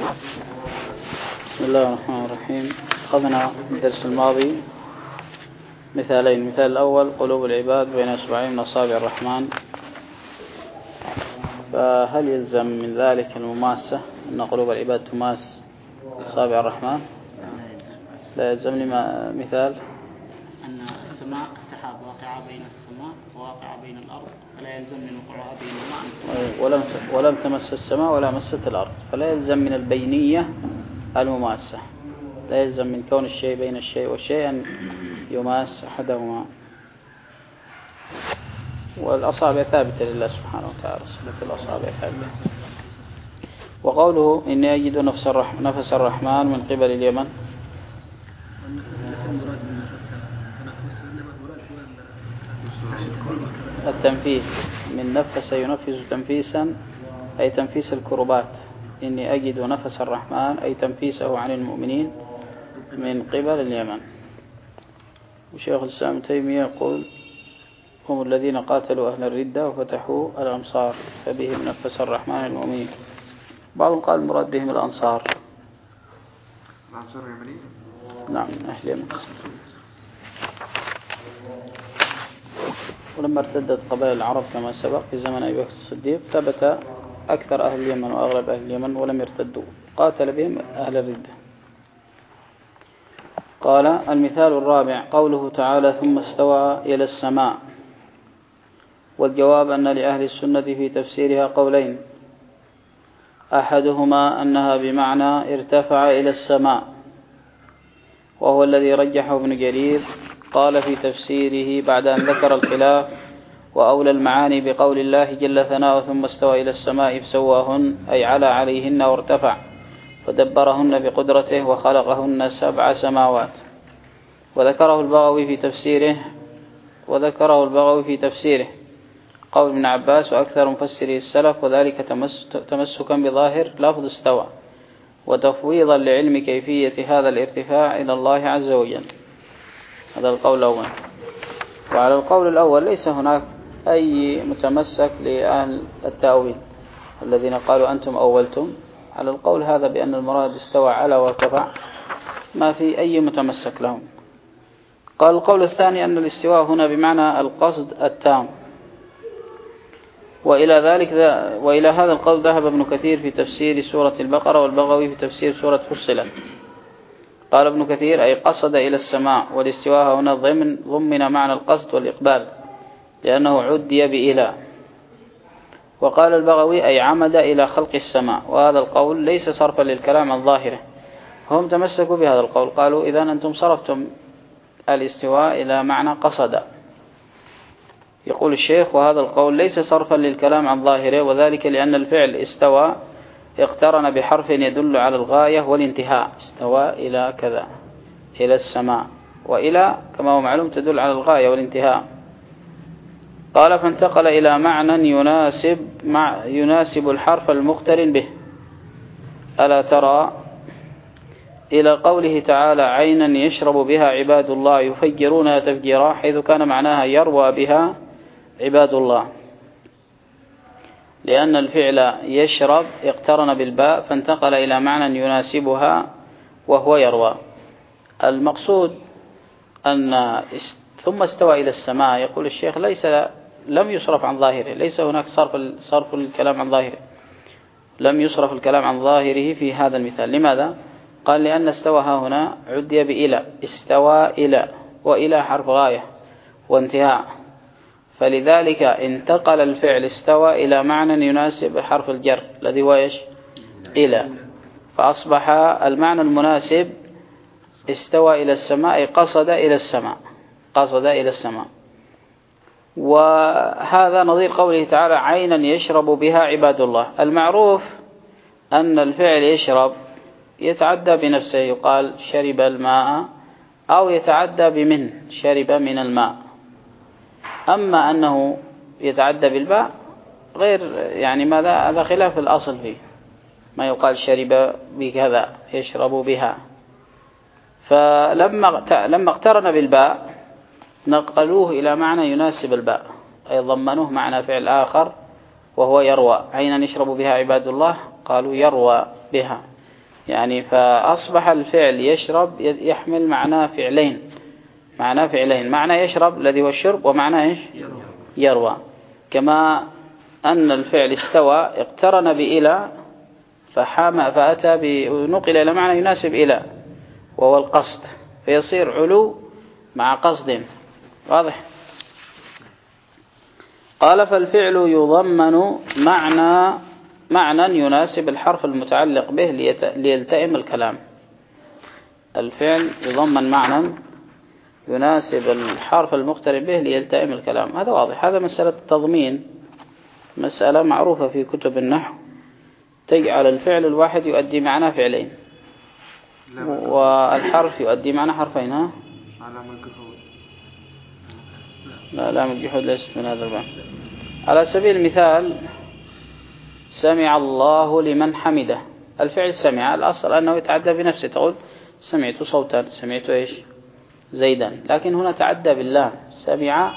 بسم الله الرحمن الرحيم. أخذنا في الدرس الماضي مثالين. المثال الأول قلوب العباد بين أصبعين من أصابع الرحمن، فهل يلزم من ذلك المماسة أن قلوب العباد تماس أصابع الرحمن؟ لا يلزم. لما مثال أن السحاب واقعة بين السماء وواقعة بين الأرض، فلا يلزم من وقوعها بين الماء ولم تمس السماء ولا مست الأرض، فلا يلزم من البينية المماسة. لا يلزم من كون الشيء بين الشيء والشيء أن يماس أحدهما. والأصابع ثابتة لله سبحانه وتعالى، صلة الأصابع ثابتة. وقوله إني أجد نفس الرحمن من قبل اليمن، التنفيس من نفس ينفس تنفيسا، أي تنفيس الكربات. إني أجد نفس الرحمن أي تنفيسه عن المؤمنين من قبل اليمن. وشيخ الإسلام ابن تيمية يقول هم الذين قاتلوا أهل الردة وفتحوا الأمصار فبهم نفس الرحمن المؤمنين. بعضهم قال المراد بهم الأنصار. الأنصار اليمنيين؟ نعم، أهل اليمن. ولما ارتدت قبائل العرب كما سبق في زمن أبي بكر الصديق، ثبت أكثر أهل اليمن وأغلب أهل اليمن ولم يرتدوا، قاتل بهم أهل الردة. قال المثال الرابع قوله تعالى ثم استوى إلى السماء. والجواب أن لأهل السنة في تفسيرها قولين، أحدهما أنها بمعنى ارتفع إلى السماء، وهو الذي رجحه ابن جرير، قال في تفسيره بعد أن ذكر الخلاف وأولى المعاني بقول الله جل ثناؤه ثم استوى إلى السماء فسواهن، أي على عليهن وارتفع فدبرهن بقدرته وخلقهن 7 سماوات. وذكره البغوي في تفسيره قول ابن عباس وأكثر مفسري السلف، وذلك تمسكا بظاهر لفظ استوى وتفويضا لعلم كيفية هذا الارتفاع إلى الله عز وجل. هذا القول الأول. وعلى القول الأول ليس هناك أي متمسك لأهل التأويل الذين قالوا أنتم أولتم. على القول هذا بأن المراد استوى على وارتفع ما في أي متمسك لهم. قال القول الثاني أن الاستواء هنا بمعنى القصد التام، وإلى هذا القول ذهب ابن كثير في تفسير سورة البقرة، والبغوي في تفسير سورة فصلت. قال ابن كثير أي قصد إلى السماء، والاستواء هنا ضمن معنى القصد والإقبال لأنه عدي بإله. وقال البغوي أي عمد إلى خلق السماء، وهذا القول ليس صرفا للكلام عن ظاهره. هم تمسكوا بهذا القول، قالوا إذن أنتم صرفتم الاستواء إلى معنى قصد. يقول الشيخ وهذا القول ليس صرفا للكلام عن ظاهره، وذلك لأن الفعل استوى اقترن بحرف يدل على الغاية والانتهاء. استوى إلى كذا، إلى السماء، وإلى كما هو معلوم تدل على الغاية والانتهاء. قال فانتقل إلى معنى يناسب الحرف المقترن به. ألا ترى إلى قوله تعالى عينا يشرب بها عباد الله يفجرونها تفجيرا، حيث كان معناها يروى بها عباد الله، لأن الفعل يشرب اقترن بالباء فانتقل إلى معنى يناسبها وهو يروى. المقصود أن ثم استوى إلى السماء، يقول الشيخ لم يصرف عن ظاهره، ليس هناك صرف الكلام عن ظاهره، لم يصرف الكلام عن ظاهره في هذا المثال. لماذا؟ قال لأن استوى هنا عدي بإلى، استوى إلى، وإلى حرف غاية وانتهاء، فلذلك انتقل الفعل استوى إلى معنى يناسب حرف الجر الذي هو إيش؟ إلى، فأصبح المعنى المناسب استوى إلى السماء قصد إلى السماء، قصد إلى السماء. وهذا نظير قوله تعالى عينا يشرب بها عباد الله. المعروف أن الفعل يشرب يتعدى بنفسه، يقال شرب الماء، أو يتعدى بمن، شرب من الماء. أما أنه يتعدى بالباء غير يعني ماذا، هذا خلاف الأصل فيه، ما يقال شرب بكذا يشرب بها. فلما اقترن بالباء نقلوه إلى معنى يناسب الباء، أي ضمنوه معنى فعل آخر وهو يروى. عينا يشرب بها عباد الله قالوا يروى بها، يعني فأصبح الفعل يشرب يحمل معنى فعلين، معنى يشرب الذي هو الشرب، ومعنى إيش؟ يروى. كما أن الفعل استوى اقترن بإلى فأتى ونقل إلى معنى يناسب إلى وهو القصد، فيصير علو مع قصد. واضح؟ قال فالفعل يضمن معنى يناسب الحرف المتعلق به ليلتئم الكلام. الفعل يضمن معنى يناسب الحرف المقترن به ليلتئم الكلام. هذا واضح. هذا مسألة التضمين، مسألة معروفة في كتب النحو، تجعل الفعل الواحد يؤدي معنى فعلين والحرف يؤدي معنى حرفين. ها؟ لا لام الجحود ليست من هذا الباب. على سبيل المثال سمع الله لمن حمده. الفعل سمع الأصل أنه يتعدى بنفسه، تقول سمعت صوتا، سمعت إيش؟ زيدا. لكن هنا تعدى بالله، سمع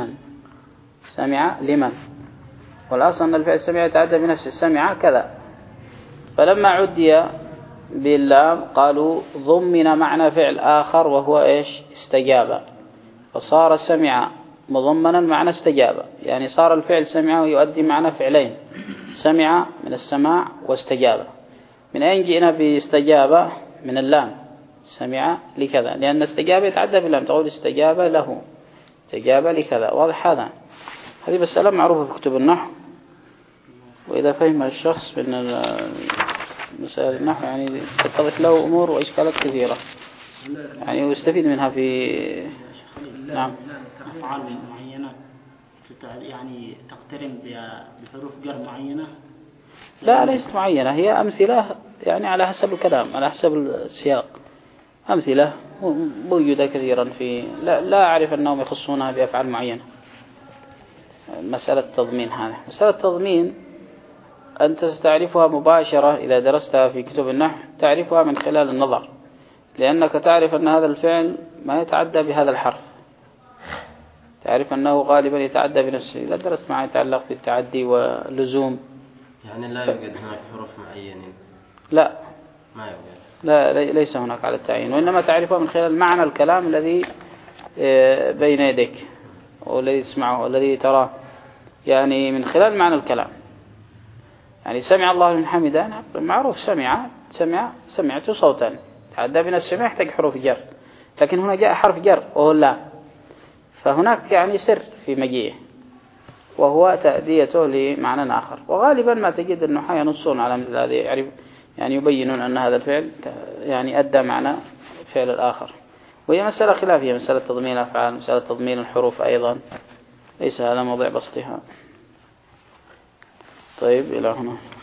لمن، والأصل أن الفعل سمع يتعدى بنفسه، سمع كذا. فلما عدي بالله قالوا ضمن معنى فعل آخر وهو إيش؟ استجاب، فصار سمع مضمنا معنى استجاب، يعني صار الفعل سمع ويؤدي معنى فعلين، سمع من السماع واستجاب. من أين جئنا باستجابة؟ من اللام، سمع لكذا، لأن استجاب يتعدى باللام، تقول استجاب له، استجاب لكذا. واضح هذا؟ هذه مسألة معروفة في كتب النحو، وإذا فهم الشخص بأن مسائل النحو يعني تتضح له أمور وإشكالات كثيرة، يعني ويستفيد منها في نعم. أفعال معينة يعني تقترن بحروف جر معينة؟ لا ليست معينة، هي أمثلة يعني على حسب الكلام، على حسب السياق. أمثلة موجودة كثيرا في لا أعرف أنهم يخصونها بأفعال معينة. مسألة تضمين، هذه مسألة تضمين أنت ستعرفها مباشرة إذا درستها في كتب النحو، تعرفها من خلال النظر، لأنك تعرف أن هذا الفعل ما يتعدى بهذا الحرف، تعرف أنه غالبا يتعدى بنفسه. إذا درست معه يتعلق بالتعدي واللزوم، يعني لا يوجد هناك حروف معينين؟ لا ما يوجد، لا ليس هناك على التعيين، وإنما تعرفها من خلال معنى الكلام الذي بين يديك والذي تسمعه والذي تراه، يعني من خلال معنى الكلام. يعني سمع الله لمن حمده معروف، سمعت صوتا، تعدى بنفسه ما يحتاج حروف جر، لكن هنا جاء حرف جر وهو لا، فهناك يعني سر في مجيئه وهو تأديته لمعنى آخر. وغالبا ما تجد النحاة ينصون على مثل هذه، يعني يبينون أن هذا الفعل يعني أدى معنى فعل الآخر. وهي مسألة خلافية، مسألة تضمين الأفعال، مسألة تضمين الحروف أيضا، ليس هذا موضوع بسطها. طيب إلى هنا.